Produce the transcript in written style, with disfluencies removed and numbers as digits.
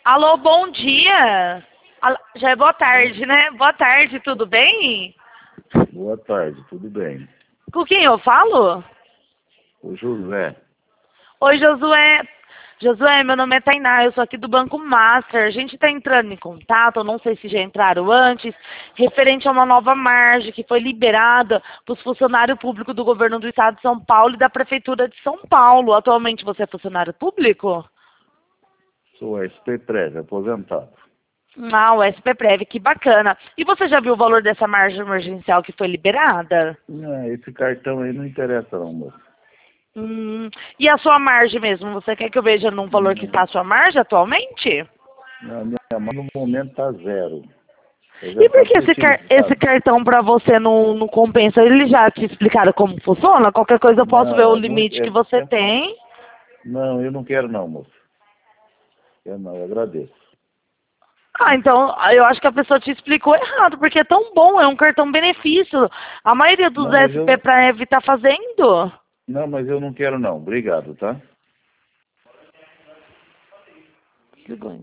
Alô, bom dia. Já é boa tarde, né? Boa tarde, tudo bem? Boa tarde, tudo bem? Com quem eu falo? O José. Oi, Josué. Josué, meu nome é Tainá, eu sou aqui do Banco Master. A gente está entrando em contato, eu não sei se já entraram antes, referente a uma nova margem que foi liberada para os funcionários públicos do governo do estado de São Paulo e da Prefeitura de São Paulo. Atualmente você é funcionário público? Sou SP-Prev, aposentado. Ah, o SPPrev, que bacana. E você já viu o valor dessa margem emergencial que foi liberada? Esse cartão aí não interessa não, moço. E a sua margem mesmo? Você quer que eu veja num valor que está a sua margem atualmente? A minha mãe no momento tá zero. Eu E já por que esse utilizado. cartão para você não compensa? Eles já te explicaram como funciona? Qualquer coisa eu posso ver Não, o é muito. limite que você tem. Não, eu não quero não, moço. Eu não, eu agradeço. Ah, então eu acho que a pessoa te explicou errado, porque é tão bom, é um cartão benefício. A maioria dos Não, mas SP eu. para Ev está fazendo. Não, mas eu não quero não. Obrigado, tá? Desligou.